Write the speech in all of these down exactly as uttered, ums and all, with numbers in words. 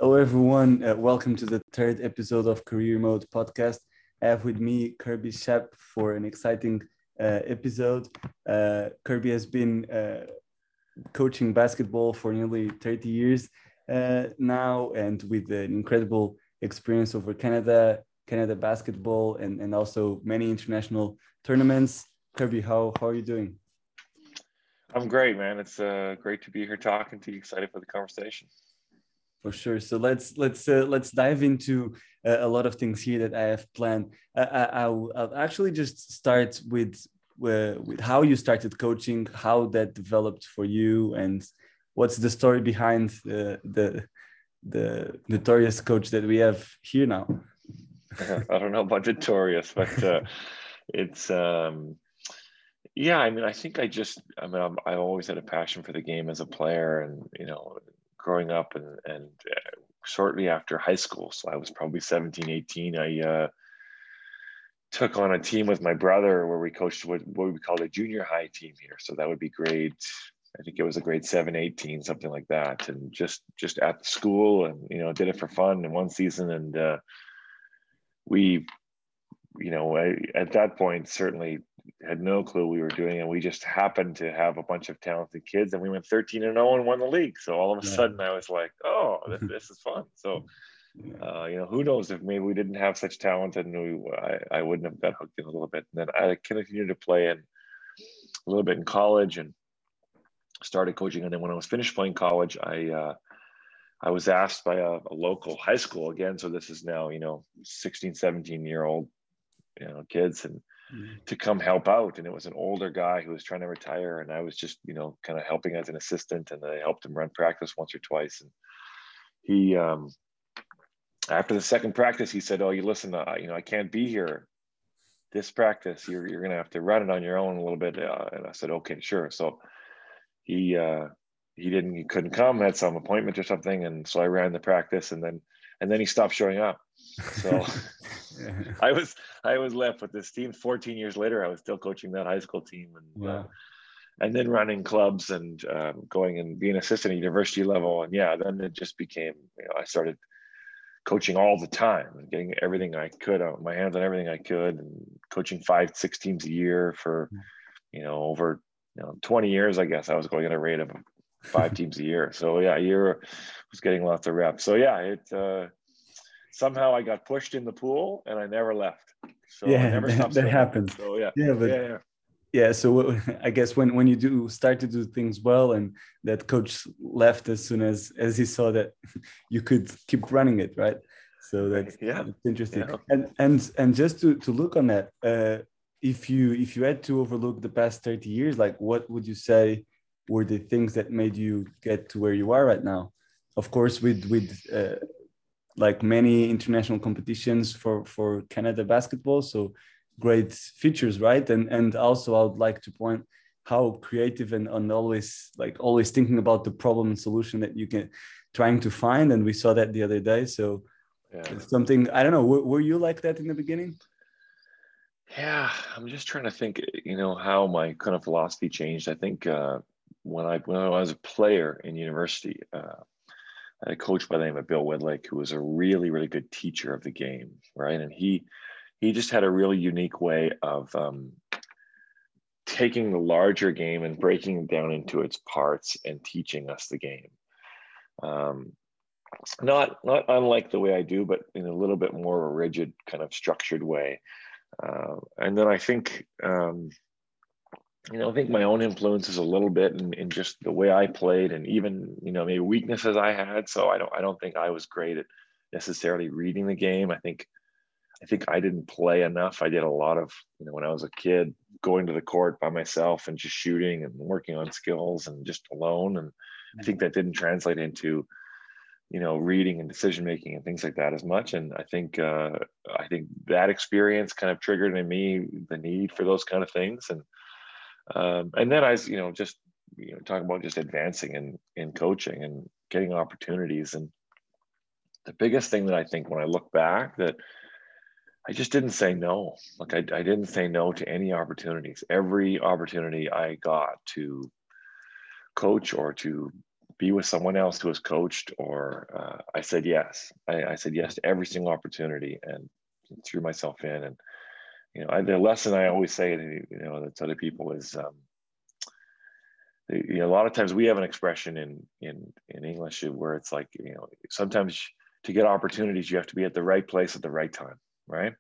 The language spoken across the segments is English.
Hello, everyone. Uh, welcome to the third episode of Career Mode podcast. I have with me Kirby Shep for an exciting uh, episode. Uh, Kirby has been uh, coaching basketball for nearly thirty years uh, now, and with an incredible experience over Canada, Canada basketball, and, and also many international tournaments. Kirby, how, how are you doing? I'm great, man. It's uh, great to be here talking to you. Excited for the conversation. For sure. So let's let's uh, let's dive into uh, a lot of things here that I have planned. I, I, I'll, I'll actually just start with uh, with how you started coaching, how that developed for you, and what's the story behind uh, the the notorious coach that we have here now. I don't know about notorious, but uh, it's um, yeah. I mean, I think I just I mean I'm, I always had a passion for the game as a player, and you know, growing up and and uh, shortly after high school, so I was probably seventeen, eighteen. I uh, took on a team with my brother where we coached what, what we called a junior high team here. So that would be grade, I think it was a grade seven, eighteen, something like that. And just, just at the school and, you know, did it for fun in one season. And uh, we, you know, I, at that point, certainly had no clue we were doing. And we just happened to have a bunch of talented kids and we went thirteen and oh and won the league. So all of a Yeah. sudden I was like, oh, this, this is fun. So Uh, you know, who knows if maybe we didn't have such talent and we, I, I wouldn't have got hooked in a little bit. And then I continued to play in a little bit in college and started coaching. And then when I was finished playing college, I uh, I was asked by a, a local high school again. So this is now, you know, sixteen, seventeen year old, you know, kids and mm-hmm. to come help out. And it was an older guy who was trying to retire. And I was just, you know, kind of helping as an assistant. And I helped him run practice once or twice. And he, um, after the second practice, he said, "Oh, you listen, uh, you know, I can't be here this practice. You're you're gonna have to run it on your own a little bit." Uh, and I said, "Okay, sure." So he uh, he didn't, he couldn't come, had some appointment or something, and so I ran the practice, and then and then he stopped showing up. So yeah. I was I was left with this team. fourteen years later, I was still coaching that high school team, and wow. uh, and then running clubs and um, going and being assistant at university level, and yeah, then it just became, you know, I started coaching all the time and getting everything I could out my hands on everything I could, and coaching five, six teams a year for, you know, over, you know, twenty years, I guess I was going at a rate of five teams a year. So yeah, a year was getting lots of reps. So yeah, it, uh, somehow I got pushed in the pool and I never left. So yeah, I never that, stopped that swimming. happens. So yeah, yeah, but yeah, yeah. Yeah, so I guess when, when you do start to do things well, and that coach left as soon as as he saw that you could keep running it, right? So that's, yeah, that's interesting. Yeah. And and and just to to look on that, uh, if you if you had to overlook the past thirty years, like what would you say were the things that made you get to where you are right now? Of course, with with uh, like many international competitions for for Canada basketball, so great features, right? And and also I would like to point how creative and, and always like always thinking about the problem and solution that you can trying to find. And we saw that the other day. So yeah. It's something, I don't know, were, were you like that in the beginning? Yeah, I'm just trying to think, you know, how my kind of philosophy changed. I think uh, when I when I was a player in university, uh, I had a coach by the name of Bill Whitlake, who was a really, really good teacher of the game, right? And he he just had a really unique way of um, taking the larger game and breaking it down into its parts and teaching us the game. Um, not not unlike the way I do, but in a little bit more of a rigid, kind of structured way. Uh, and then I think, um, you know, I think my own influences a little bit in, in just the way I played, and even, you know, maybe weaknesses I had. So I don't I don't think I was great at necessarily reading the game. I think I think I didn't play enough. I did a lot of, you know, when I was a kid, going to the court by myself and just shooting and working on skills and just alone. And I think that didn't translate into, you know, reading and decision making and things like that as much. And I think uh, I think that experience kind of triggered in me the need for those kind of things. And um, and then I was, you know, just, you know, talking about just advancing in in coaching and getting opportunities. And the biggest thing that I think when I look back, that I just didn't say no. Like I, I didn't say no to any opportunities. Every opportunity I got to coach or to be with someone else who has coached, or uh, I said yes. I, I said yes to every single opportunity and threw myself in. And you know, I, the lesson I always say to you know to other people is, um, you know, a lot of times we have an expression in in in English where it's like, you know, sometimes to get opportunities you have to be at the right place at the right time, right?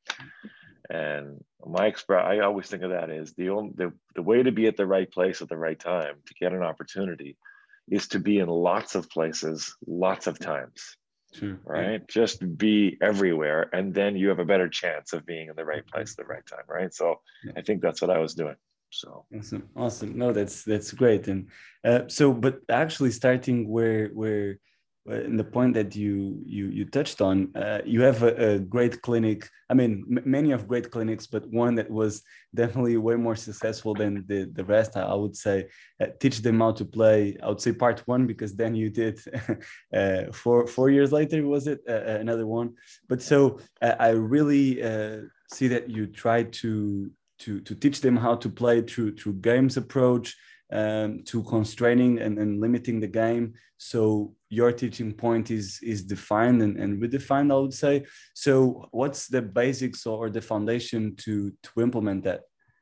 And my express, I always think of that as the only the, the way to be at the right place at the right time to get an opportunity is to be in lots of places, lots of times. Sure. Right? Yeah. Just be everywhere, and then you have a better chance of being in the right place at the right time, right? So yeah. I think that's what I was doing. So awesome, awesome. No, that's that's great. And uh, so, but actually, starting where where in the point that you you you touched on, uh, you have a, a great clinic. I mean, m- many of great clinics, but one that was definitely way more successful than the the rest. I, I would say, uh, teach them how to play. I would say part one, because then you did uh, four four years later, was it uh, another one? But so uh, I really uh, see that you try to to to teach them how to play through through games approach, um, to constraining and, and limiting the game. So your teaching point is is defined and, and redefined, I would say. So what's the basics or the foundation to to implement that?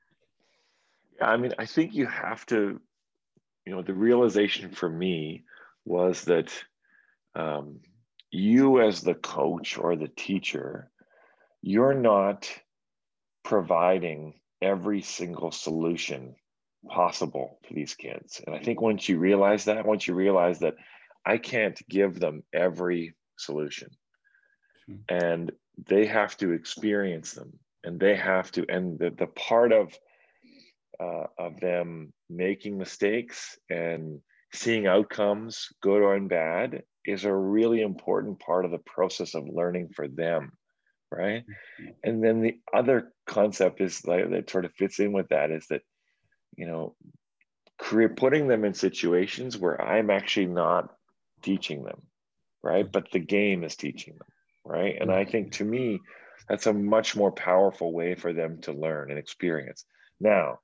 Yeah, I mean, I think you have to, you know, the realization for me was that um, you as the coach or the teacher, you're not providing every single solution possible to these kids. And I think once you realize that, once you realize that I can't give them every solution, hmm. and they have to experience them, and they have to, and the, the part of uh, of them making mistakes and seeing outcomes, good or bad, is a really important part of the process of learning for them, right? Mm-hmm. And then the other concept is like that sort of fits in with that is that, you know, career, putting them in situations where I'm actually not teaching them, right? But the game is teaching them, right? And I think to me, that's a much more powerful way for them to learn and experience. Now,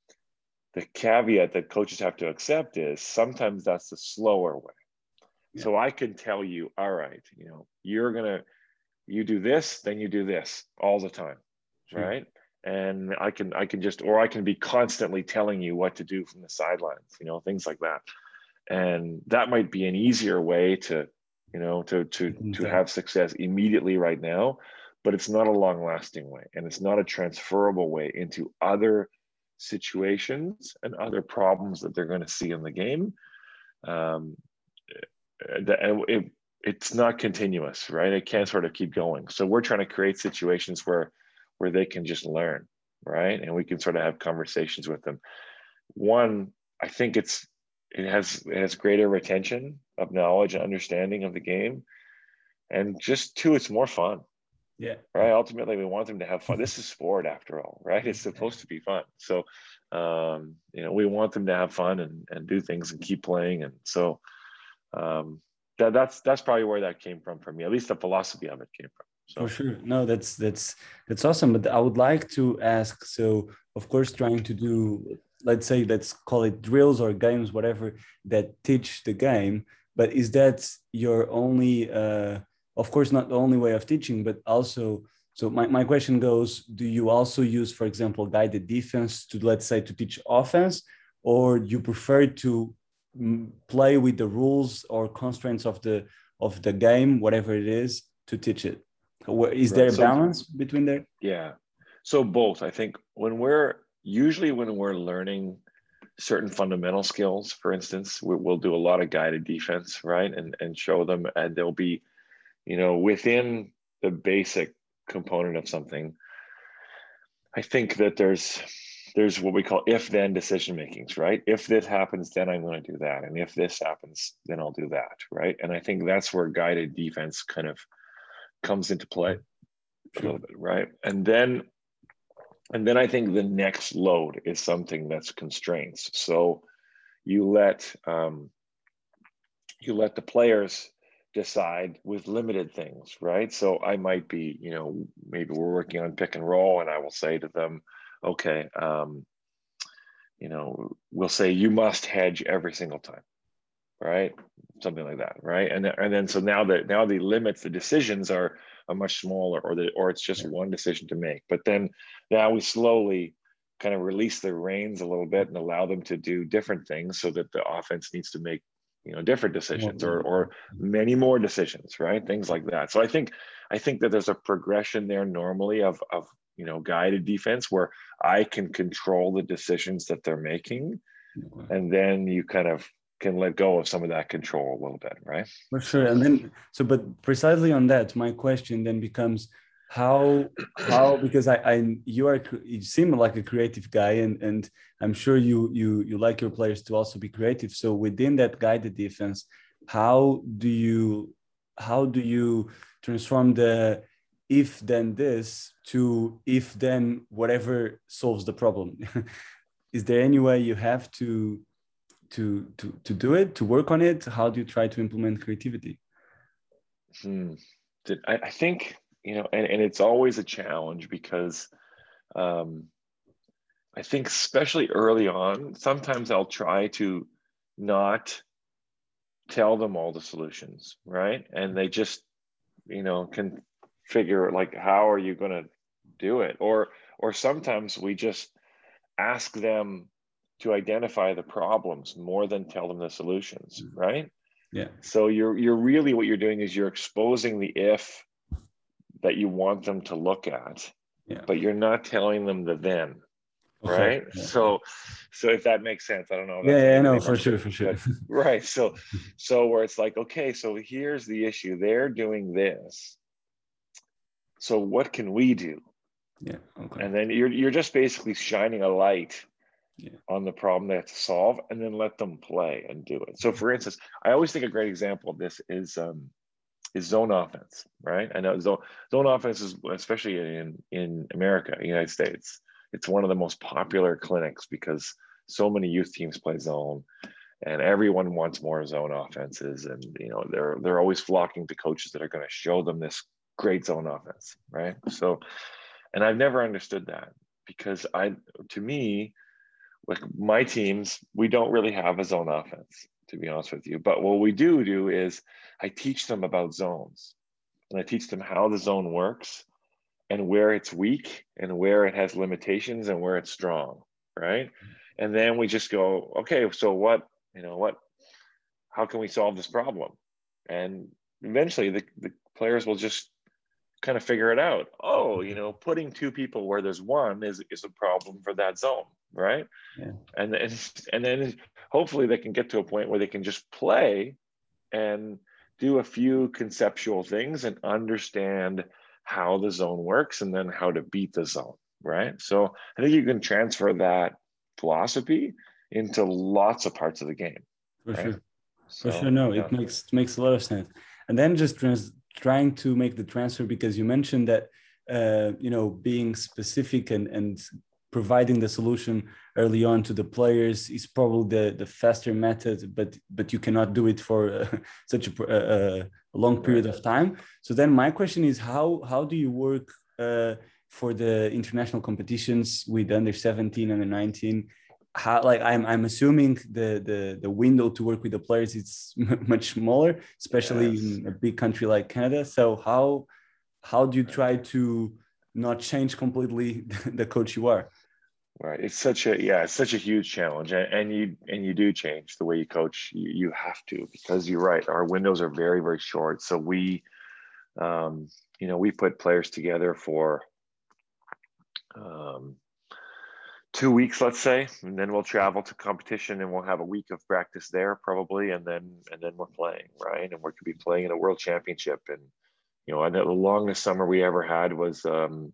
the caveat that coaches have to accept is sometimes that's the slower way. Yeah. So I can tell you, all right, you know, you're gonna, you do this, then you do this all the time, sure. Right? And I can, I can just, or I can be constantly telling you what to do from the sidelines, you know, things like that. And that might be an easier way to, you know, to to to have success immediately right now, but it's not a long-lasting way, and it's not a transferable way into other situations and other problems that they're going to see in the game. Um, and it, it's not continuous, right? It can't sort of keep going. So we're trying to create situations where where they can just learn, right? And we can sort of have conversations with them. One, I think it's it has it has greater retention of knowledge and understanding of the game, and just two, it's more fun. Yeah. Right. Ultimately, we want them to have fun. This is sport, after all, right? It's supposed to be fun. So, um, you know, we want them to have fun and and do things and keep playing. And so, um, that that's that's probably where that came from for me. At least the philosophy of it came from. So. For sure. No, that's that's that's awesome. But I would like to ask. So, of course, trying to do, let's say, let's call it drills or games, whatever, that teach the game. But is that your only? Uh, of course, not the only way of teaching, but also. So my, my question goes: do you also use, for example, guided defense to, let's say, to teach offense, or you prefer to play with the rules or constraints of the of the game, whatever it is, to teach it? Is there a so, balance between there? Yeah. So both. I think when we're usually when we're learning certain fundamental skills, for instance, we, we'll do a lot of guided defense, right? And and show them, and they'll be, you know, within the basic component of something. I think that there's there's what we call if-then decision makings, right? If this happens, then I'm going to do that. And if this happens, then I'll do that, right? And I think that's where guided defense kind of comes into play. Sure. A little bit, right? And then and then I think the next load is something that's constraints. So you let um, you let the players decide with limited things, right? So I might be, you know, maybe we're working on pick and roll, and I will say to them, okay, um, you know, we'll say you must hedge every single time, right? Something like that, right? And and then so now that now the limits, the decisions are are much smaller, or the or it's just Yeah. one decision to make. But then now we slowly kind of release the reins a little bit and allow them to do different things, so that the offense needs to make, you know, different decisions, or or many more decisions, right? Things like that. So I think I think that there's a progression there normally of of you know, guided defense, where I can control the decisions that they're making, and then you kind of can let go of some of that control a little bit, right? For sure. And then, so, but precisely on that, my question then becomes how, how, because I, I, you are, you seem like a creative guy, and, and I'm sure you, you, you like your players to also be creative. So within that guided defense, how do you, how do you transform the if then this to if then whatever solves the problem? Is there any way you have to, to to to do it, to work on it? How do you try to implement creativity? Hmm. I, I think, you know, and, and it's always a challenge, because um, I think especially early on, sometimes I'll try to not tell them all the solutions, right? And they just, you know, can figure, like, how are you going to do it? Or or sometimes we just ask them to identify the problems more than tell them the solutions, right? Yeah. So you're you're really, what you're doing is you're exposing the if that you want them to look at, Yeah. but you're not telling them the then, Okay. right? Yeah. So so if that makes sense, I don't know if Yeah, that's yeah, making no, any for sense, sure, for sure. but right. So so where it's like, okay, so here's the issue. They're doing this. So what can we do? Yeah. Okay. And then you're you're just basically shining a light Yeah. on the problem they have to solve, and then let them play and do it. So for instance, I always think a great example of this is um, is zone offense, right? I know zone zone offense is, especially in in America, United States, it's one of the most popular clinics, because so many youth teams play zone, and everyone wants more zone offenses, and you know they're they're always flocking to coaches that are going to show them this great zone offense, right? So, and I've never understood that, because I, to me, like my teams, we don't really have a zone offense, to be honest with you. But what we do do is I teach them about zones, and I teach them how the zone works, and where it's weak, and where it has limitations, and where it's strong, right? And then we just go, okay, so what, you know, what, how can we solve this problem? And eventually the, the players will just kind of figure it out. Oh, you know, putting two people where there's one is, is a problem for that zone, right? Yeah. And then, and then hopefully they can get to a point where they can just play and do a few conceptual things and understand how the zone works, and then how to beat the zone, right? So I think you can transfer that philosophy into lots of parts of the game, For right? sure. For So sure. No, yeah. it makes makes a lot of sense. And then just trans, trying to make the transfer, because you mentioned that uh, you know, being specific and and providing the solution early on to the players is probably the the faster method, but but you cannot do it for uh, such a, a, a long period Right. of time. So then my question is, how how do you work uh, for the international competitions with under seventeen and under nineteen? How, like, I'm I'm assuming the the the window to work with the players is much smaller, especially Yes. in a big country like Canada. So how how do you try to not change completely the coach you are? Right. It's such a, yeah, it's such a huge challenge. And, and you and you do change the way you coach. You, you have to, because you're right. Our windows are very, very short. So we um, you know, we put players together for um two weeks, let's say, and then we'll travel to competition, and we'll have a week of practice there probably, and then and then we're playing, right? And we could be playing in a world championship. And you know, I know the longest summer we ever had was um,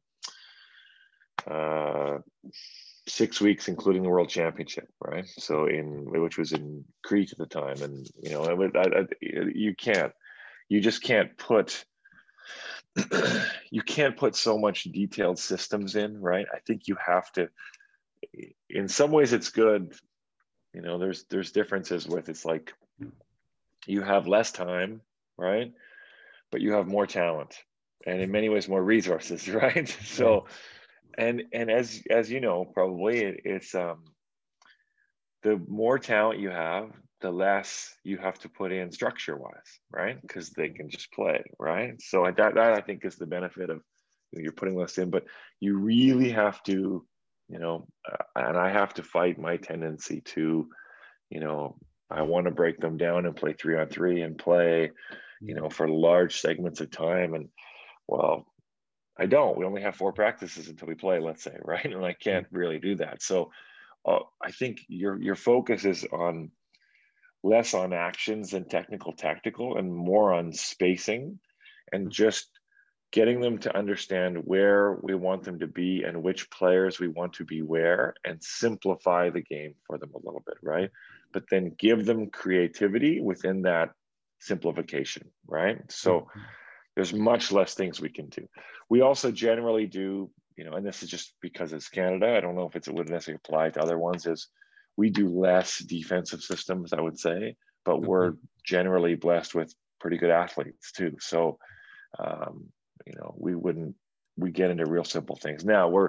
uh, six weeks, including the world championship, right? So in, which was in Crete at the time, and you know, it was, I, I, you can't, you just can't put. You can't put so much detailed systems in, right? I think you have to. In some ways, it's good. You know, there's there's differences with, it's like you have less time, right? But you have more talent, and in many ways more resources, right? Yeah. So, and and as as you know, probably it, it's um the more talent you have, the less you have to put in structure wise, right? Because they can just play, right? So that, that I think is the benefit of, you know, you're putting less in, but you really have to, you know, uh, and I have to fight my tendency to, you know, I want to break them down and play three on three and play, you know, for large segments of time. And well, I don't. We only have four practices until we play, let's say, right? And I can't really do that. So uh, I think your your focus is on less on actions and technical tactical and more on spacing and just getting them to understand where we want them to be and which players we want to be where, and simplify the game for them a little bit, right? But then give them creativity within that simplification, right? So there's much less things we can do. We also generally do, you know, and this is just because it's Canada, I don't know if it's, it would necessarily apply to other ones, is we do less defensive systems, I would say, but mm-hmm. we're generally blessed with pretty good athletes too. So, um, you know, we wouldn't, we get into real simple things. Now we're,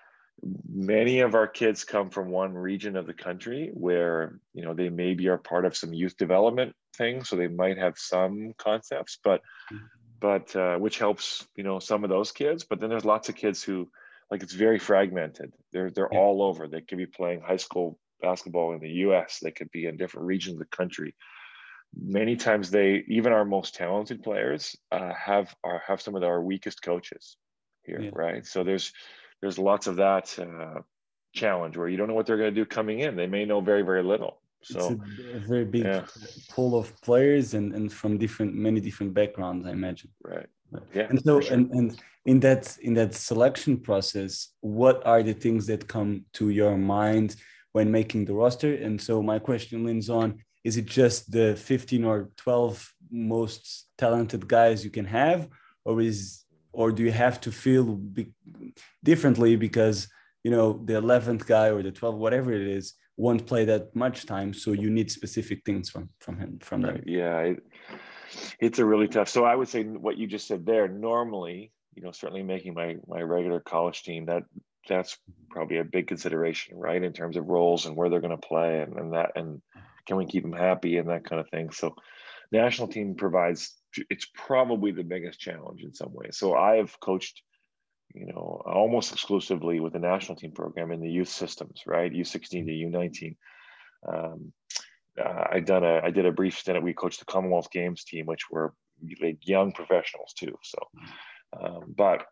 many of our kids come from one region of the country where, you know, they maybe are part of some youth development thing. So they might have some concepts, but, but, uh, which helps, you know, some of those kids, but then there's lots of kids who, like, it's very fragmented. They're, they're yeah. all over. They could be playing high school basketball in the U S. They could be in different regions of the country. Many times they, even our most talented players uh, have are have some of our weakest coaches here, yeah. right? So there's there's lots of that uh, challenge where you don't know what they're going to do coming in. They may know very, very little. So it's a, a very big yeah. pool of players and, and from different, many different backgrounds, I imagine. Right. Yeah. And so, sure. and, and in that, in that selection process, what are the things that come to your mind when making the roster? And so my question leans on, is it just the fifteen or twelve most talented guys you can have, or is, or do you have to feel be, differently because, you know, the eleventh guy or the twelfth, whatever it is, won't play that much time, so you need specific things from from him, from them? Right. Yeah, it, it's a really tough. So I would say what you just said there. Normally, you know, certainly making my my regular college team, that that's probably a big consideration, right, in terms of roles and where they're going to play, and, and that, and can we keep them happy and that kind of thing. So national team provides, it's probably the biggest challenge in some ways. So I have coached, you know, almost exclusively with the national team program in the youth systems, right? U sixteen to U nineteen. Um, uh, I done a, I did a brief stint. We coached the Commonwealth Games team, which were like young professionals too. So, um, but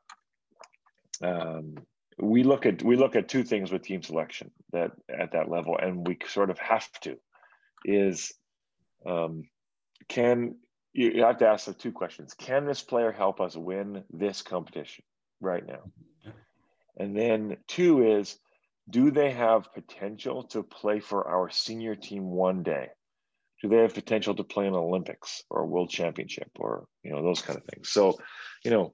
um, we look at we look at two things with team selection that at that level, and we sort of have to. Is um, can you have to ask the two questions? Can this player help us win this competition right now? And then two is, do they have potential to play for our senior team one day? Do they have potential to play in Olympics or a world championship or, you know, those kind of things? So, you know,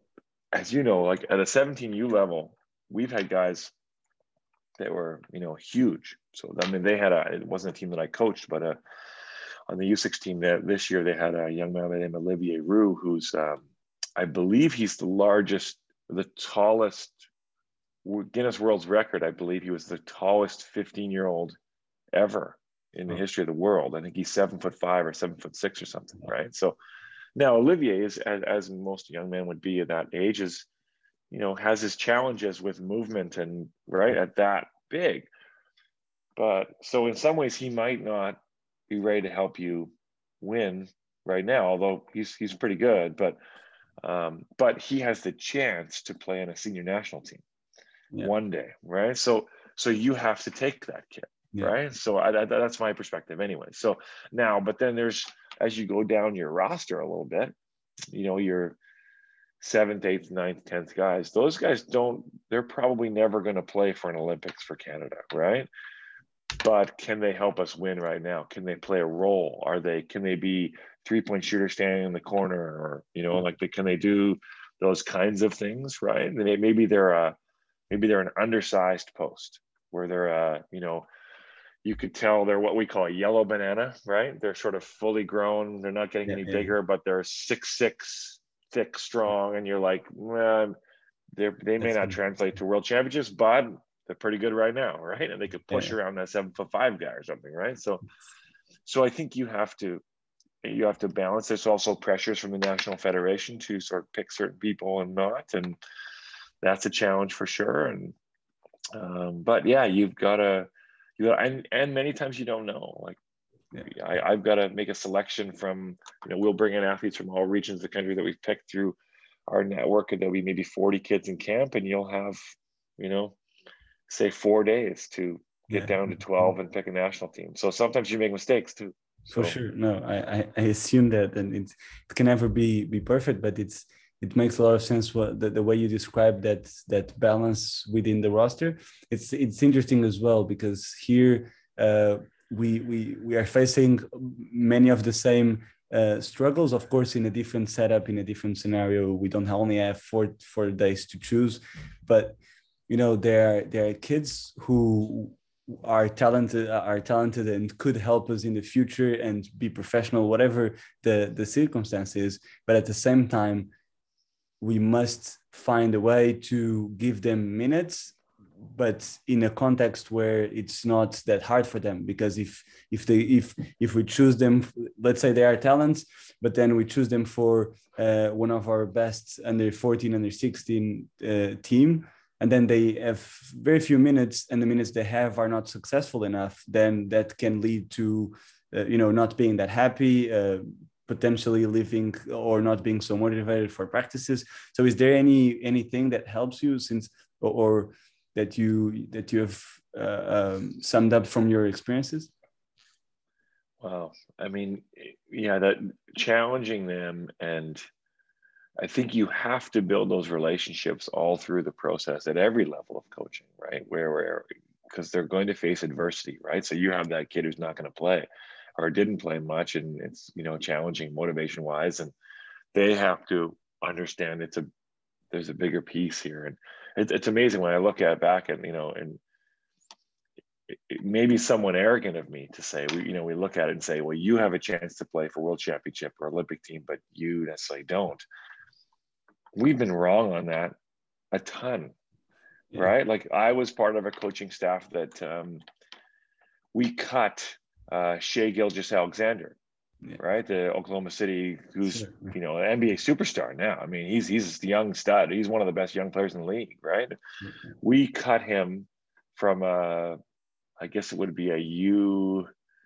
as you know, like at a seventeen U level, we've had guys that were, you know, huge. So, I mean, they had a, it wasn't a team that I coached, but uh, on the U sixteen that this year, they had a young man named Olivier Roux, who's, um, I believe he's the largest, the tallest, Guinness World's Record. I believe he was the tallest fifteen year old ever in the history of the world. I think he's seven foot five or seven foot six or something, right? So now Olivier is, as, as most young men would be at that age, is, you know, has his challenges with movement and right at that big. But so in some ways he might not be ready to help you win right now, although he's he's pretty good, but um, but he has the chance to play in a senior national team yeah. one day, right? So so you have to take that kid, yeah. right? So I, that, that's my perspective anyway. So now, but then there's, as you go down your roster a little bit, you know, your seventh, eighth, ninth, tenth guys, those guys don't, they're probably never going to play for an Olympics for Canada, right? But can they help us win right now? Can they play a role? Are they, can they be three-point shooter standing in the corner, or, you know, like, can they do those kinds of things, right? And they, maybe they're a, maybe they're an undersized post where they're, uh, you know, you could tell they're what we call a yellow banana, right? They're sort of fully grown. They're not getting yeah, any yeah. bigger, but they're six, six, thick, strong. And you're like, well, they're, they may That's not translate to world championships, but they're pretty good right now, right? And they could push yeah. around that seven foot five guy or something, right? So, So I think you have to you have to balance. There's also pressures from the National Federation to sort of pick certain people and not, and that's a challenge for sure. And um, but yeah, you've got to you got and and many times you don't know. Like yeah. I, I've got to make a selection from, you know, we'll bring in athletes from all regions of the country that we've picked through our network, and there'll be maybe forty kids in camp, and you'll have, you know, say four days to get Yeah. down to twelve and pick a national team. So sometimes you make mistakes too. So. For sure. No, I, I assume that, and it's, it can never be be perfect, but it's it makes a lot of sense what the, the way you describe that that balance within the roster. It's it's interesting as well, because here uh, we we we are facing many of the same uh, struggles, of course, in a different setup, in a different scenario. We don't only have four four days to choose, but you know, there are, there are kids who are talented are talented and could help us in the future and be professional, whatever the the circumstances. But at the same time, we must find a way to give them minutes, but in a context where it's not that hard for them. Because if if they if if we choose them, let's say they are talents, but then we choose them for uh, one of our best under fourteen, under sixteen uh, team, and then they have very few minutes, and the minutes they have are not successful enough, then that can lead to, uh, you know, not being that happy, uh, potentially leaving or not being so motivated for practices. So is there any anything that helps you, since, or, or that you that you have uh, um, summed up from your experiences? Well, I mean, yeah, that challenging them, and I think you have to build those relationships all through the process at every level of coaching, right? Where, where, because they're going to face adversity, right? So you have that kid who's not going to play or didn't play much, and it's, you know, challenging motivation wise, and they have to understand it's a, there's a bigger piece here. And it, it's amazing when I look at back and, you know, and it, it may be somewhat arrogant of me to say, we, you know, we look at it and say, well, you have a chance to play for world championship or Olympic team, but you necessarily don't. We've been wrong on that a ton, yeah. Right? Like I was part of a coaching staff that um, we cut uh, Shai Gilgeous-Alexander, yeah. Right? The Oklahoma City, who's, sure. you know, an N B A superstar now. I mean, he's he's the young stud. He's one of the best young players in the league, right? Mm-hmm. We cut him from a, I guess it would be a U.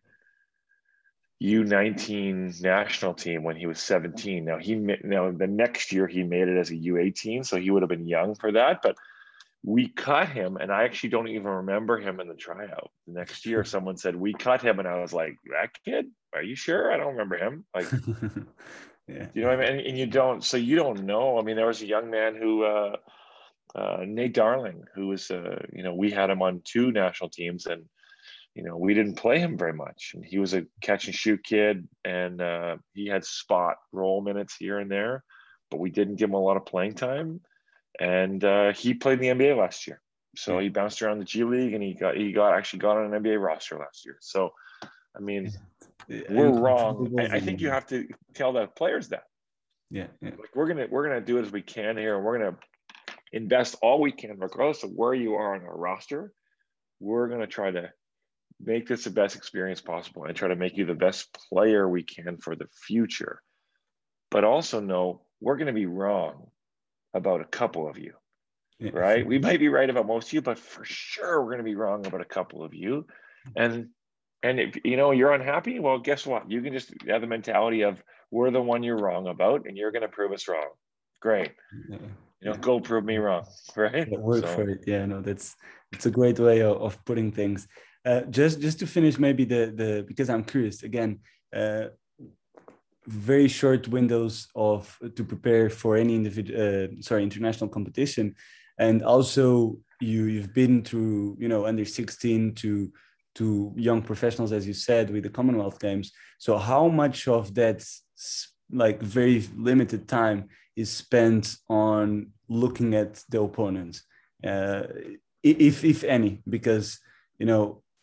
U nineteen national team when he was seventeen. Now he now the next year he made it as a U eighteen, so he would have been young for that. But we cut him, and I actually don't even remember him in the tryout. The next year, someone said we cut him, and I was like, "That kid? Are you sure?" I don't remember him. Like, yeah, you know what I mean? And, and you don't, so you don't know. I mean, there was a young man who, uh, uh, Nate Darling, who was, uh, you know, we had him on two national teams, and you know, we didn't play him very much. And he was a catch and shoot kid, and uh, he had spot role minutes here and there, but we didn't give him a lot of playing time. And uh, he played in the N B A last year. So yeah. He bounced around the G League, and he got, he got actually got on an N B A roster last year. So, I mean, yeah. we're I'm wrong. I, I think you have to tell the players that. Yeah. yeah. Like we're going to, we're going to do as we can here. And we're going to invest all we can, regardless of where you are on our roster. We're going to try to make this the best experience possible and try to make you the best player we can for the future. But also know we're going to be wrong about a couple of you, yeah. Right? We might be right about most of you, but for sure we're going to be wrong about a couple of you. And and if you know you're unhappy, well, guess what? You can just have the mentality of we're the one you're wrong about, and you're going to prove us wrong. Great. Yeah. You know, yeah. Go prove me wrong, right? Work so. for it. Yeah, no, that's it's a great way of, of putting things. Uh, just just to finish, maybe the the because I'm curious again, uh, very short windows of to prepare for any individual, uh, sorry, international competition, and also you you've been through, you know, under sixteen to to young professionals, as you said, with the Commonwealth Games. So how much of that like very limited time is spent on looking at the opponents, uh, if if any, because you know.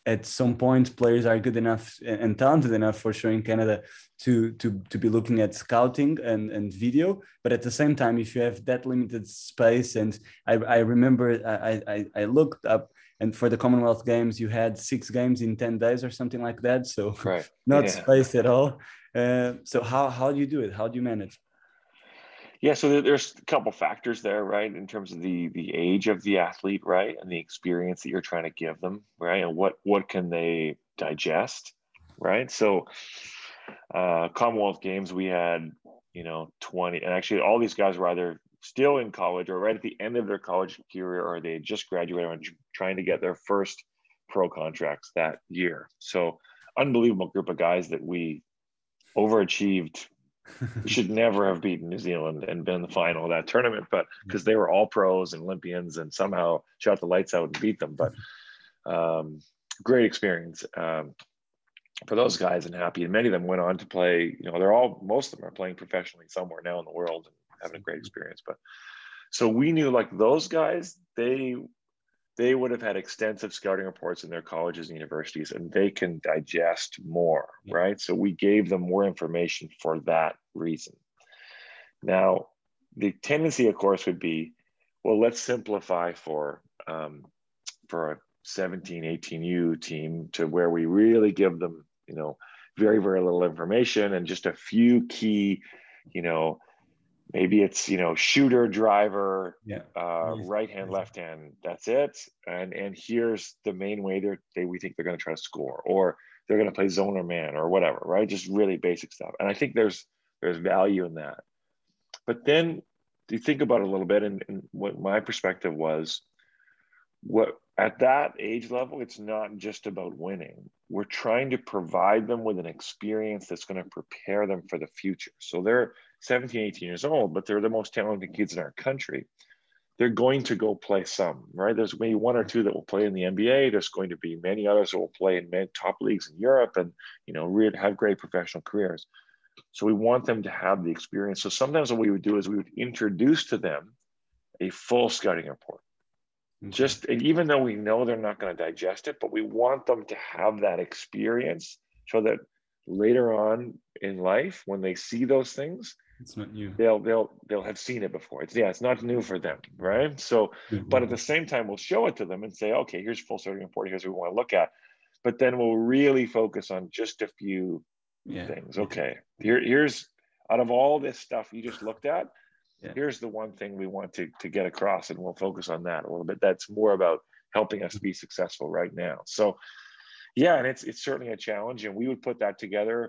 at some point players are good enough and talented enough for sure in Canada to to to be looking at scouting and and video, but at the same time, if you have that limited space, and I, I remember I, I I looked up, and for the Commonwealth Games you had six games in ten days or something like that, so right. not Yeah. spaced at all. Uh, so how how do you do it? How do you manage? Yeah, so there's a couple factors there, right? In terms of the the age of the athlete, right, and the experience that you're trying to give them, right, and what what can they digest, right? So, uh, Commonwealth Games, we had, you know, twenty, and actually all these guys were either still in college or right at the end of their college career, or they had just graduated and trying to get their first pro contracts that year. So, unbelievable group of guys that we overachieved. We should never have beaten New Zealand and been in the final of that tournament, but because they were all pros and Olympians and somehow shot the lights out and beat them. But um, great experience um, for those guys, and happy. And many of them went on to play, you know, they're all, most of them are playing professionally somewhere now in the world and having a great experience. But so we knew like those guys, they they would have had extensive scouting reports in their colleges and universities, and they can digest more, yeah. right? So we gave them more information for that reason. Now, the tendency, of course, would be, well, let's simplify for, um, for a seventeen, eighteen U team to where we really give them, you know, very, very little information and just a few key, you know, maybe it's, you know, shooter, driver, yeah. uh, right hand, left hand. That's it. And and here's the main way they're, they we think they're going to try to score, or they're going to play zone or man or whatever, right? Just really basic stuff. And I think there's there's value in that. But then you think about it a little bit, and, and what my perspective was, what at that age level, it's not just about winning. We're trying to provide them with an experience that's going to prepare them for the future. So they're seventeen, eighteen years old, but they're the most talented kids in our country. They're going to go play some, right? There's maybe one or two that will play in the N B A. There's going to be many others that will play in many top leagues in Europe and, you know, really have great professional careers. So we want them to have the experience. So sometimes what we would do is we would introduce to them a full scouting report. Okay. Just, and even though we know they're not going to digest it, but we want them to have that experience so that later on in life, when they see those things, it's not new. They'll they'll they'll have seen it before. It's yeah, it's not new for them, right? So, mm-hmm. but at the same time, we'll show it to them and say, okay, here's full scouting report. Here's what we want to look at. But then we'll really focus on just a few yeah. things. Okay, here here's out of all this stuff you just looked at, yeah. here's the one thing we want to to get across, and we'll focus on that a little bit. That's more about helping us be successful right now. So, yeah, and it's it's certainly a challenge, and we would put that together.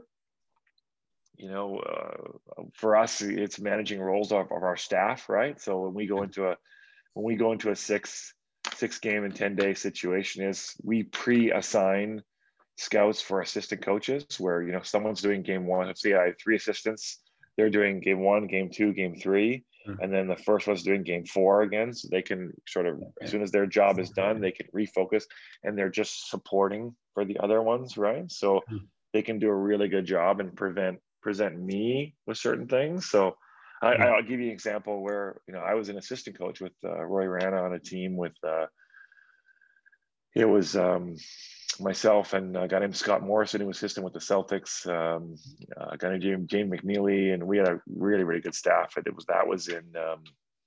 You know, uh, for us, it's managing roles of, of our staff, right? So when we go into a when we go into a six six game and ten day situation, is we pre-assign scouts for assistant coaches, where you know someone's doing game one. Let's say I have three assistants; they're doing game one, game two, game three, mm-hmm. and then the first one's doing game four again. So they can sort of, as soon as their job is done, they can refocus, and they're just supporting for the other ones, right? So mm-hmm. they can do a really good job and prevent. present me with certain things. So I, yeah. I'll give you an example where, you know, I was an assistant coach with uh, Roy Rana on a team with, uh, it was um, myself and a guy named Scott Morrison, who was assistant with the Celtics, um, a guy named James, James McNeely, and we had a really, really good staff. And it was, that was in, um,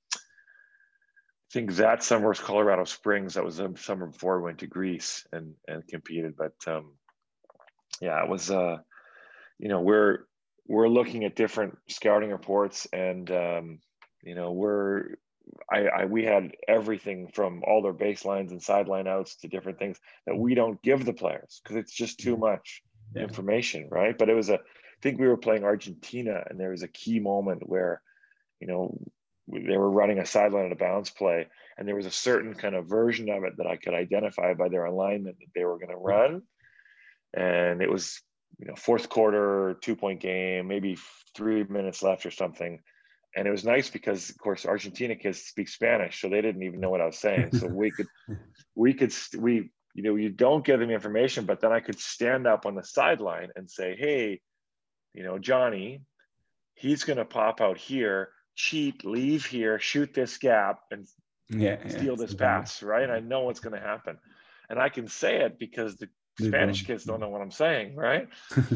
I think that summer was Colorado Springs. That was the summer before we went to Greece and, and competed. But um, yeah, it was, uh, you know, we're, we're looking at different scouting reports, and um, you know, we're I, I we had everything from all their baselines and sideline outs to different things that we don't give the players because it's just too much yeah. information, right? But it was a I think we were playing Argentina, and there was a key moment where, you know, they were running a sideline and a bounce play, and there was a certain kind of version of it that I could identify by their alignment that they were going to run, and it was, you know, fourth quarter, two point game, maybe three minutes left or something. And it was nice because, of course, Argentina kids speak Spanish, so they didn't even know what I was saying. So we could, we could, we, you know, you don't give them information, but then I could stand up on the sideline and say, hey, you know, Johnny, he's going to pop out here, cheat, leave here, shoot this gap, and yeah, steal yeah, this pass, right? And I know what's going to happen. And I can say it because the Spanish kids don't know what I'm saying, right?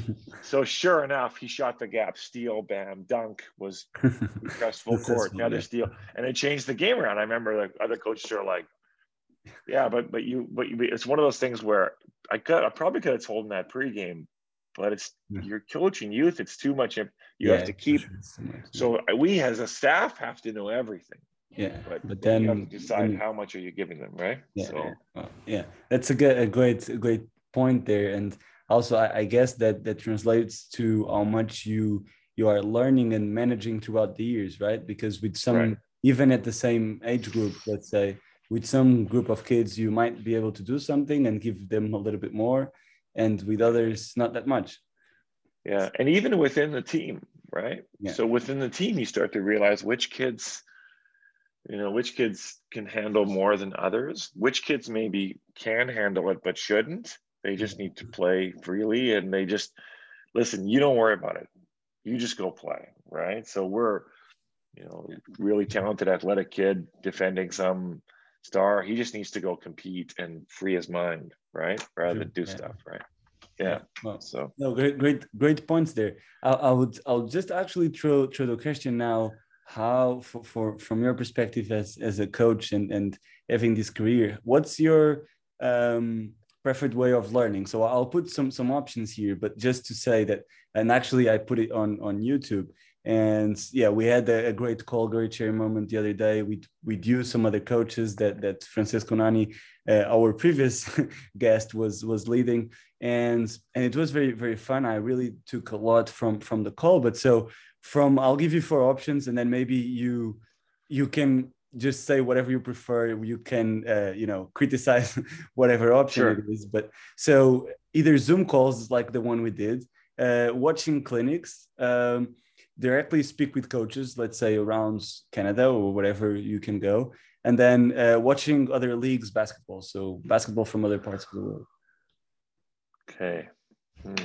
So sure enough, he shot the gap, steal, bam, dunk, was we pressed full court, another yeah. steal, and it changed the game around. I remember the other coaches are like, yeah, but but you but you, it's one of those things where I could I probably could have told him that pregame, but it's yeah. you're coaching youth. It's too much. You yeah, have to keep. Sure. So, much, so we as a staff have to know everything. Yeah, but, but then you have to decide you, how much are you giving them, right? Yeah, so yeah. Well, yeah. That's a good, a great, a great point there, and also I, I guess that that translates to how much you you are learning and managing throughout the years, right? Because with some, right. even at the same age group, let's say, with some group of kids, you might be able to do something and give them a little bit more, and with others, not that much. Yeah, and even within the team, right? Yeah. So within the team, you start to realize which kids. You know, which kids can handle more than others, which kids maybe can handle it but shouldn't. They just need to play freely, and they just listen, you don't worry about it. You just go play, right? So we're, you know, really talented athletic kid defending some star. He just needs to go compete and free his mind, right? Rather than do yeah. stuff, right? Yeah. yeah. Well, so no, great, great, great points there. I, I would, I'll just actually throw throw the question now. How, for, for from your perspective as as a coach and and having this career, what's your um, preferred way of learning? So I'll put some some options here, but just to say that, and actually I put it on on YouTube, and yeah, we had a, a great call, great sharing moment the other day. We we'd use some other coaches that that Francesco Nani, uh, our previous guest, was was leading, and and it was very very fun. I really took a lot from from the call, but so. From I'll give you four options, and then maybe you you can just say whatever you prefer. You can uh, you know criticize whatever option sure. it is. But so either Zoom calls like the one we did, uh, watching clinics, um, directly speak with coaches, let's say around Canada or wherever you can go, and then uh, watching other leagues basketball. So basketball from other parts of the world. Okay. Hmm.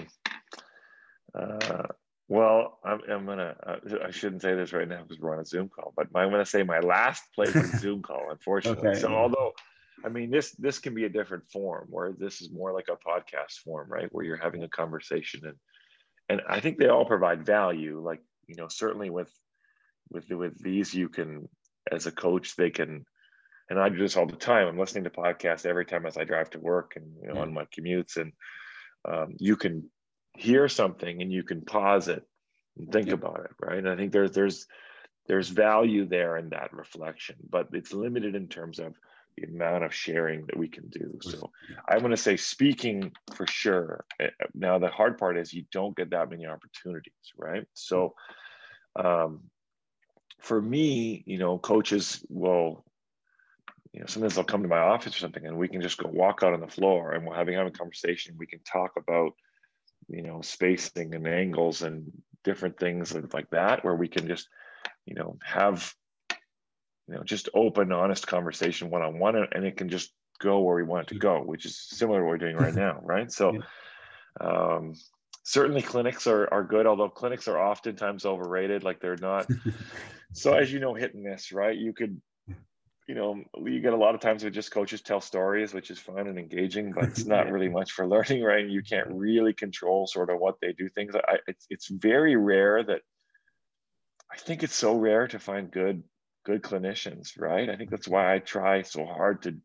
Uh... Well, I'm, I'm gonna. Uh, I shouldn't say this right now because we're on a Zoom call. But I'm gonna say my last place is Zoom call, unfortunately. Okay, so, yeah. although, I mean, this this can be a different form, where this is more like a podcast form, right, where you're having a conversation, and and I think they all provide value. Like, you know, certainly with with with these, you can, as a coach, they can, and I do this all the time. I'm listening to podcasts every time as I drive to work and you know yeah. on my commutes, and um, you can. Hear something and you can pause it and think yeah. about it, right? And I think there's there's there's value there in that reflection, but it's limited in terms of the amount of sharing that we can do. So I'm going to say speaking for sure. Now the hard part is you don't get that many opportunities, right? So um, for me, you know, coaches will, you know, sometimes they'll come to my office or something, and we can just go walk out on the floor, and we're having having a conversation. We can talk about you know, spacing and angles and different things like that, where we can just, you know, have, you know, just open, honest conversation one-on-one, and it can just go where we want it to go, which is similar to what we're doing right now, right? So um, certainly clinics are, are good, although clinics are oftentimes overrated, like they're not. So as you know, hit and miss, right? You could, you know, you get a lot of times where just coaches tell stories, which is fun and engaging, but it's not really much for learning, right? You can't really control sort of what they do things. I, it's, it's very rare that, I think it's so rare to find good, good clinicians, right? I think that's why I try so hard to,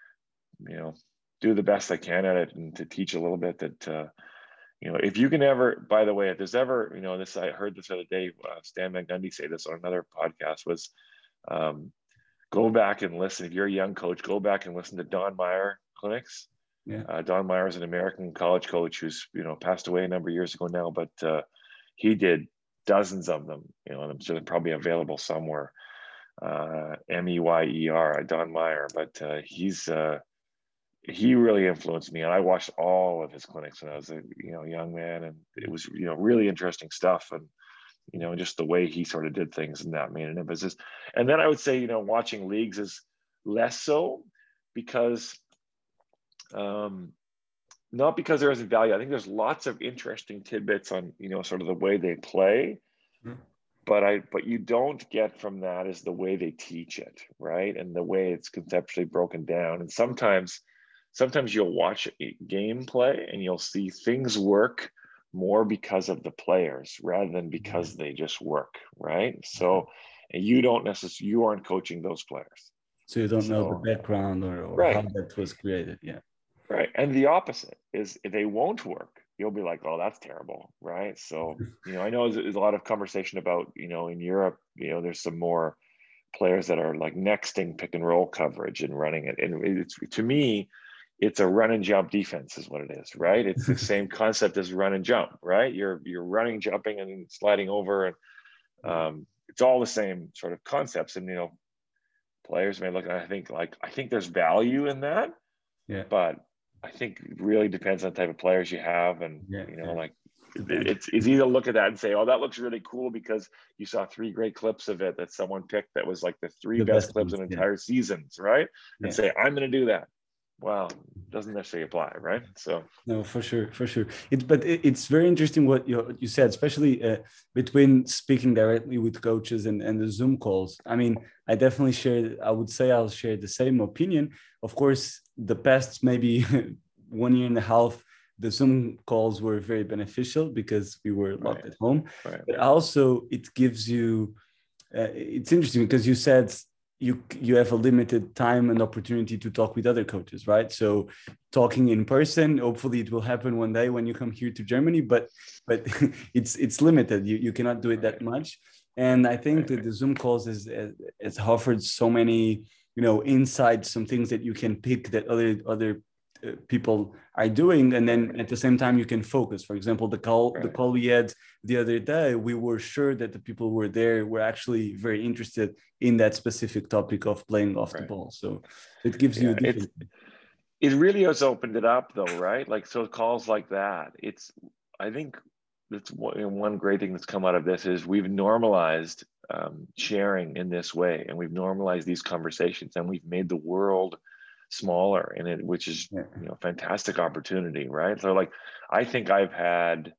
you know, do the best I can at it and to teach a little bit that, uh, you know, if you can ever, by the way, if there's ever, you know, this, I heard this other day, uh, Stan Van Gundy say this on another podcast was, um, go back and listen. If you're a young coach, go back and listen to Don Meyer clinics. Yeah. Uh, Don Meyer is an American college coach who's, you know, passed away a number of years ago now, but uh, he did dozens of them, you know, and I'm sure they're probably available somewhere. Uh, M E Y E R, Don Meyer, but uh, he's, uh, he really influenced me. And I watched all of his clinics when I was a, you know, young man, and it was, you know, really interesting stuff. And, you know, just the way he sort of did things and that made an emphasis. And then I would say, you know, watching leagues is less so because, um, not because there isn't value. I think there's lots of interesting tidbits on, you know, sort of the way they play, mm-hmm. but I, but you don't get from that is the way they teach it, right? And the way it's conceptually broken down. And sometimes sometimes you'll watch a gameplay and you'll see things work more because of the players rather than because they just work, right? So you don't necessarily, you aren't coaching those players. So you don't so, know the background or, or right. how that was created. Yeah. Right. And the opposite is if they won't work, you'll be like, oh, that's terrible. Right. So, you know, I know there's, there's a lot of conversation about, you know, in Europe, you know, there's some more players that are like nexting pick and roll coverage and running it. And it's, to me, it's a run and jump defense is what it is, right? It's the same concept as run and jump, right? You're you're running, jumping, and sliding over, and um, it's all the same sort of concepts. And you know, players may look at, I think like I think there's value in that, yeah. But I think it really depends on the type of players you have, and yeah, you know, yeah. like it's it's easy to look at that and say, oh, that looks really cool because you saw three great clips of it that someone picked that was like the three The best, best clips ones, in yeah. entire seasons, right? And Yeah. say, I'm going to do that. Well, doesn't necessarily apply, right? So no, for sure, for sure. It, but it, it's very interesting what you you said, especially uh, between speaking directly with coaches and and the Zoom calls. I mean, I definitely share. I would say I'll share the same opinion. Of course, the past maybe one year and a half, the Zoom calls were very beneficial because we were locked right. at home. Right. But also, it gives you. Uh, it's interesting because you said you you have a limited time and opportunity to talk with other coaches, right? So talking in person, hopefully it will happen one day when you come here to Germany, but but it's it's limited. You you cannot do it that much. And I think that the Zoom calls is has offered so many, you know, insights, some things that you can pick that other other uh, people are doing, and then at the same time you can focus. For example, the call right. the call we had the other day, we were sure that the people who were there were actually very interested in that specific topic of playing off right. the ball. So it gives yeah, you a different. It really has opened it up, though, right? Like so, calls like that. It's I think that's one great thing that's come out of this is we've normalized um, sharing in this way, and we've normalized these conversations, and we've made the world smaller in it, which is yeah. you know fantastic opportunity, right? So like I think I've had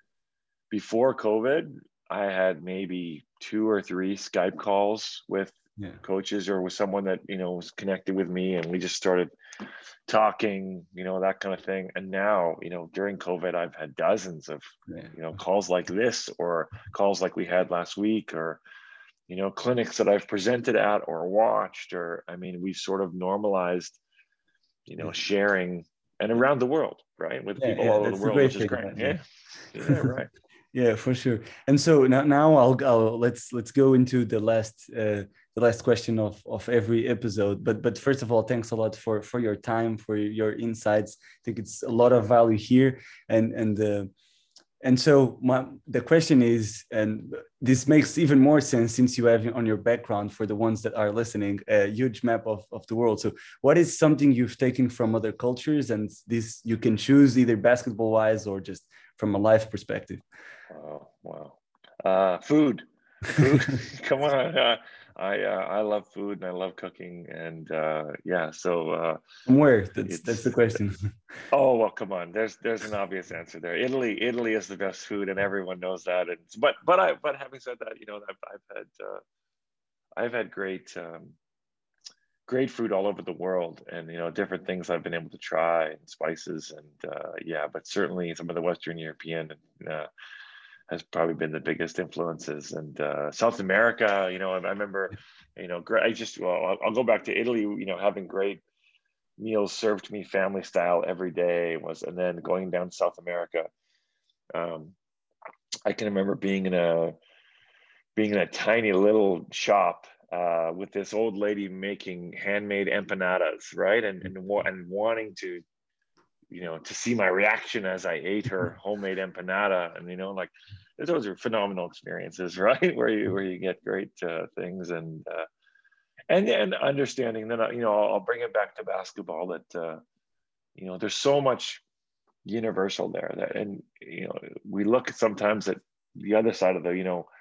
before COVID, I had maybe two or three Skype calls with yeah. coaches or with someone that you know was connected with me, and we just started talking, you know, that kind of thing. And now, you know, during COVID, I've had dozens of yeah. you know calls like this, or calls like we had last week, or you know, clinics that I've presented at or watched, or, I mean, we've sort of normalized, you know, sharing and around the world, right? With yeah, people yeah, all over the world, which is great. Yeah. Yeah, right. Yeah, for sure. And so now, now I'll, I'll let's let's go into the last uh, the last question of of every episode. But but first of all, thanks a lot for for your time, for your insights. I think it's a lot of value here, and and uh, and so my, the question is, and this makes even more sense since you have on your background for the ones that are listening, a huge map of, of the world. So what is something you've taken from other cultures, and this you can choose either basketball wise or just from a life perspective? Oh, wow. Uh, food, food. Come on. Uh, I, uh, I love food and I love cooking, and uh, yeah, so uh, from where? That's that's the question. Oh, well, come on. There's there's an obvious answer there. Italy, Italy is the best food, and everyone knows that. And but but I but having said that, you know, I've I've had uh, I've had great um, great food all over the world, and you know, different things I've been able to try, and spices, and uh, yeah. But certainly some of the Western European uh, has probably been the biggest influences, and uh, South America. You know, I, I remember, you know, I just well, I'll, I'll go back to Italy. You know, having great meals served to me family style every day was, and then going down to South America, um, I can remember being in a being in a tiny little shop uh, with this old lady making handmade empanadas, right, and and and wanting to, you know, to see my reaction as I ate her homemade empanada, and you know, like those are phenomenal experiences, right, where you where you get great uh, things, and uh, and and understanding that, you know, I'll bring it back to basketball that uh, you know, there's so much universal there that, and you know, we look sometimes at the other side of the, you know,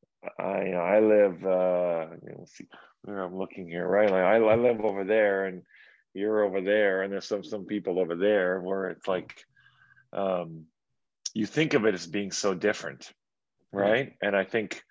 I you know, I live uh, you know, let's see where I'm looking here, right? Like I, I live over there, and you're over there, and there's some some people over there where it's like um, you think of it as being so different, right? Yeah. And I think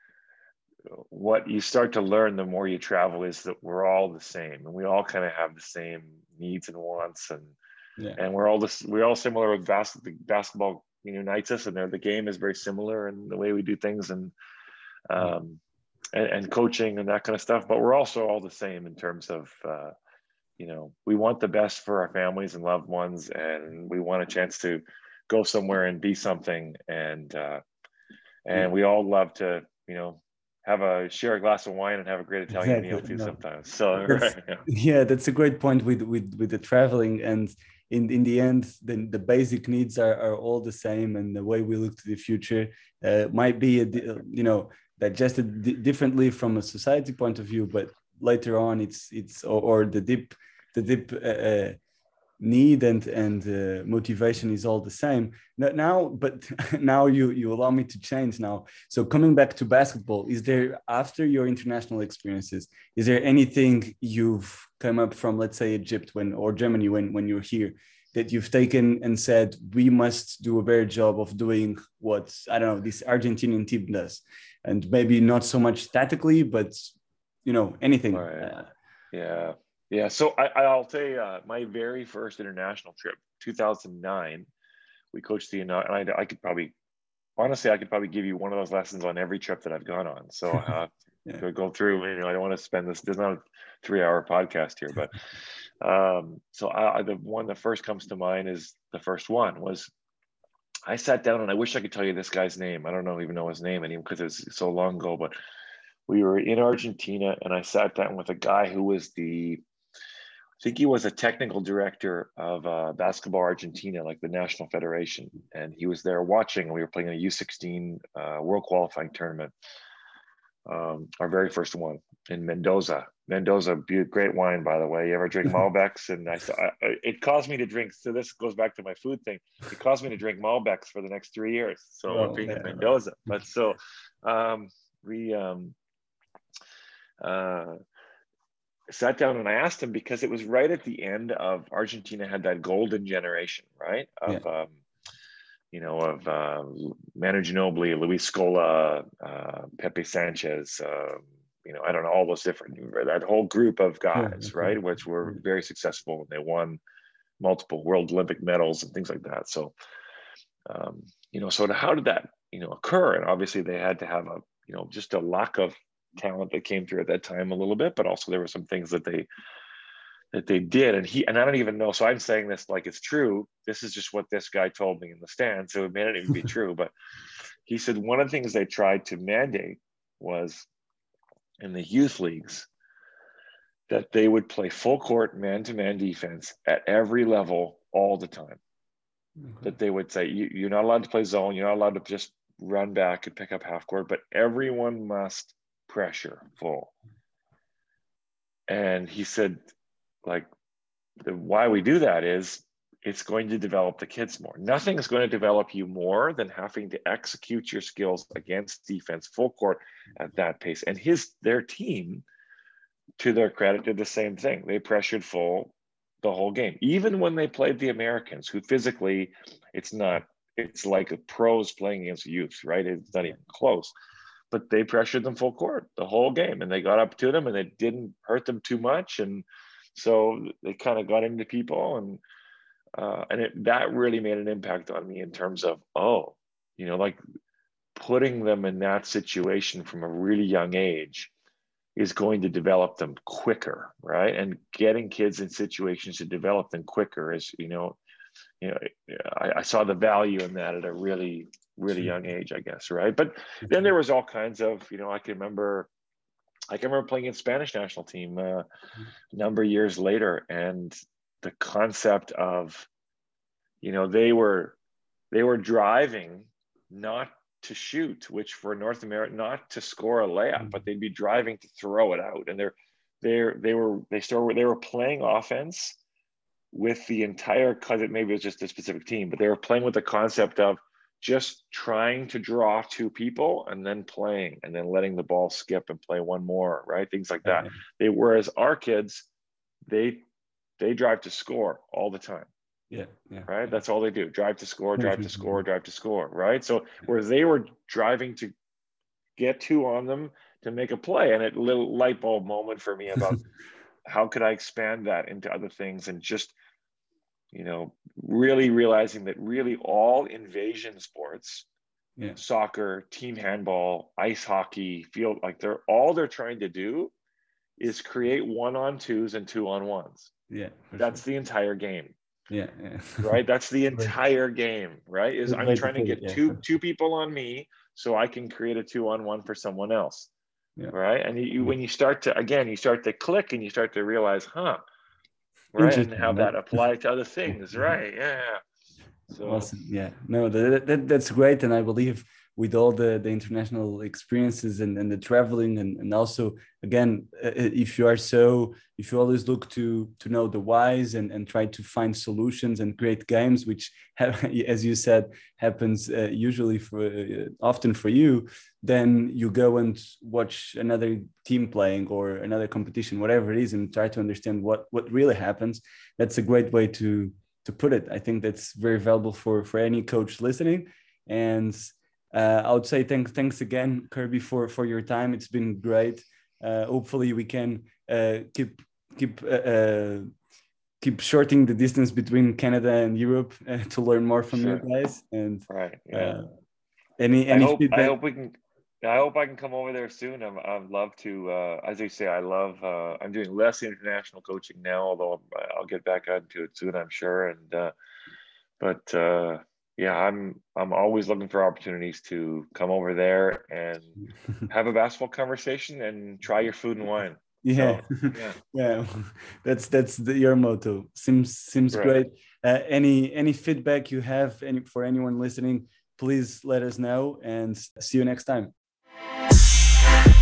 what you start to learn the more you travel is that we're all the same, and we all kind of have the same needs and wants, and Yeah. And we're all this, we're all similar with bas- basketball, you know, unites us, and the game is very similar in the way we do things, and um, and, and coaching and that kind of stuff. But we're also all the same in terms of, uh, you know, we want the best for our families and loved ones, and we want a chance to go somewhere and be something. And uh, and Yeah. we all love to, you know, have a share a glass of wine and have a great Italian meal Exactly. too No. sometimes. So That's, right, yeah. yeah, that's a great point with with with the traveling, and in in the end, the, the basic needs are, are all the same, and the way we look to the future uh, might be a, di- you know, digested di- differently from a society point of view, but later on, it's it's or, or the deep the deep uh, uh, need and and uh, motivation is all the same now, now but now you you allow me to change now. So coming back to basketball, is there, after your international experiences, is there anything you've come up from, let's say Egypt when or Germany when when you're here, that you've taken and said, we must do a better job of doing what, I don't know, this Argentinian team does, and maybe not so much tactically, but you know, anything? Right. uh, Yeah. Yeah. So I, I'll tell you, uh, my very first international trip, two thousand nine, we coached the, and I, I could probably, honestly, I could probably give you one of those lessons on every trip that I've gone on. So uh, yeah. to go through, you know, I don't want to spend this, there's not a three hour podcast here, but um, so I, the one that first comes to mind is the first one was, I sat down, and I wish I could tell you this guy's name. I don't know, even know his name anymore because it's so long ago, but we were in Argentina, and I sat down with a guy who was the, I think he was a technical director of uh, Basketball Argentina, like the national federation. And he was there watching, and we were playing in a U sixteen uh, world qualifying tournament. Um, our very first one in Mendoza. Mendoza, great wine, by the way. You ever drink Malbecs? And I, I, it caused me to drink. So this goes back to my food thing. It caused me to drink Malbecs for the next three years. So Oh, being yeah, in Mendoza, but so um, we um, uh, sat down, and I asked him, because it was right at the end of Argentina had that golden generation, right? Of yeah. um, you know, of uh, Manu Ginobili, Luis Scola, uh, Pepe Sanchez, uh, you know, I don't know, all those different, that whole group of guys, Sure, right? Which were very successful, and they won multiple World Olympic medals and things like that. So, um, you know, so how did that, you know, occur? And obviously they had to have a, you know, just a lack of talent that came through at that time a little bit, but also there were some things that they that they did. And he, and I don't even know, so I'm saying this like it's true. This is just what this guy told me in the stand, so it may not even be true. But he said one of the things they tried to mandate was, in the youth leagues, that they would play full court man-to-man defense at every level all the time. Okay. That they would say, you, you're not allowed to play zone, you're not allowed to just run back and pick up half court, but everyone must pressure full. And he said, like, the, why we do that is it's going to develop the kids more. Nothing is going to develop you more than having to execute your skills against defense full court at that pace. And his their team, to their credit, did the same thing. They pressured full the whole game. Even when they played the Americans, who physically, it's not, it's like a pros playing against youth, right? It's not even close. But they pressured them full court the whole game, and they got up to them, and it didn't hurt them too much. And so they kind of got into people, and uh, and it, that really made an impact on me in terms of, oh, you know, like putting them in that situation from a really young age is going to develop them quicker, right? And getting kids in situations to develop them quicker is, you know, you know, I, I saw the value in that at a really, really young age, I guess, right? But then there was all kinds of, you know, I can remember, I can remember playing in Spanish national team uh, a number of years later, and the concept of, you know, they were they were driving not to shoot, which for North America, not to score a layup, but they'd be driving to throw it out. And they're they're they were they still they were playing offense with the entire, because it maybe it was just a specific team, but they were playing with the concept of just trying to draw two people and then playing and then letting the ball skip and play one more, right? Things like that. They, whereas our kids, they they drive to score all the time. Yeah, yeah. Right. That's all they do. Drive to score, drive to score, drive to score. Right. So whereas they were driving to get two on them to make a play, and a little light bulb moment for me about how could I expand that into other things, and just you know, really realizing that really all invasion sports, Yeah. soccer, team handball, ice hockey, field, like they're all they're trying to do is create one on twos and two on ones. Yeah. That's Sure. the entire game. Yeah. Yeah. Right. That's the entire game, right? Is Good I'm way to trying to put it, get yeah. two two people on me so I can create a two on one for someone else. Yeah. Right. And you, you when you start to again, you start to click and you start to realize, huh, right, and how that applies to other things. Right. Yeah. So awesome. Yeah. No, that, that that's great. And I believe with all the, the international experiences and, and the traveling and, and also again, if you are so if you always look to to know the whys and, and try to find solutions and create games, which have, as you said, happens uh, usually for uh, often for you, then you go and watch another team playing or another competition, whatever it is, and try to understand what what really happens. That's a great way to to put it. I think that's very valuable for for any coach listening. And uh, I would say thanks thanks again, Kirby, for for your time. It's been great. Uh, hopefully we can uh, keep keep uh, uh, keep shortening the distance between Canada and Europe uh, to learn more from sure. you guys. And right, yeah. Uh, any I any hope feedback? I hope we can. I hope I can come over there soon. I'm, I'd love to. Uh, as you say, I love. Uh, I'm doing less international coaching now, although I'll get back into it soon, I'm sure. And uh, but uh, yeah, I'm I'm always looking for opportunities to come over there and have a basketball conversation and try your food and wine. Yeah, so, yeah, yeah, that's that's the, your motto. Seems seems right. great. Uh, any any feedback you have, any for anyone listening, please let us know, and see you next time.